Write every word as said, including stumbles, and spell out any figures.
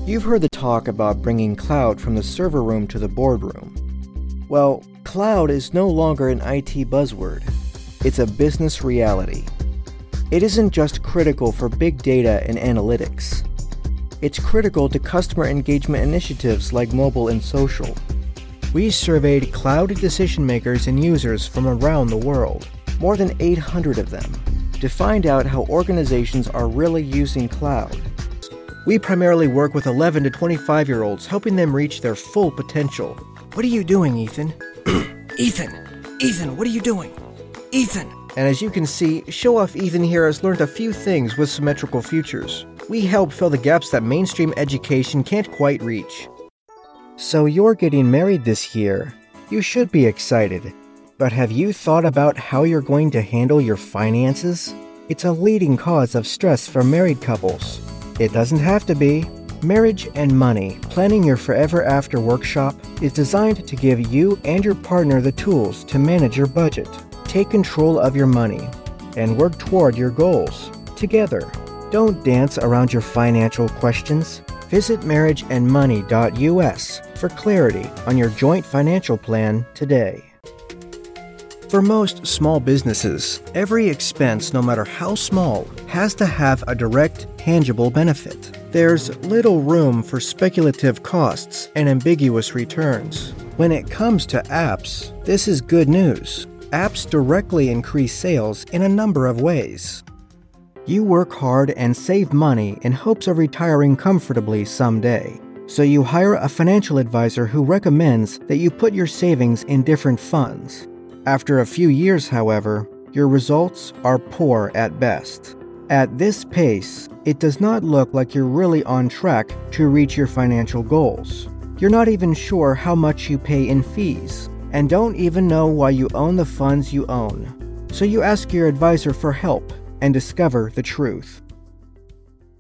You've heard the talk about bringing cloud from the server room to the boardroom. Well, cloud is no longer an I T buzzword. It's a business reality. It isn't just critical for big data and analytics. It's critical to customer engagement initiatives like mobile and social. We surveyed cloud decision makers and users from around the world, more than eight hundred of them, to find out how organizations are really using cloud. We primarily work with eleven to twenty-five-year-olds, helping them reach their full potential. What are you doing, Ethan? Ethan! Ethan, what are you doing? Ethan! And as you can see, Show-Off Ethan here has learned a few things with Symmetrical Futures. We help fill the gaps that mainstream education can't quite reach. So you're getting married this year. You should be excited. But have you thought about how you're going to handle your finances? It's a leading cause of stress for married couples. It doesn't have to be. Marriage and Money, Planning Your Forever After workshop is designed to give you and your partner the tools to manage your budget, take control of your money, and work toward your goals together. Don't dance around your financial questions. Visit marriage and money dot U S for clarity on your joint financial plan today. For most small businesses, every expense, no matter how small, has to have a direct, tangible benefit. There's little room for speculative costs and ambiguous returns. When it comes to apps, this is good news. Apps directly increase sales in a number of ways. You work hard and save money in hopes of retiring comfortably someday. So you hire a financial advisor who recommends that you put your savings in different funds. After a few years, however, your results are poor at best. At this pace, it does not look like you're really on track to reach your financial goals. You're not even sure how much you pay in fees, and don't even know why you own the funds you own. So you ask your advisor for help and discover the truth.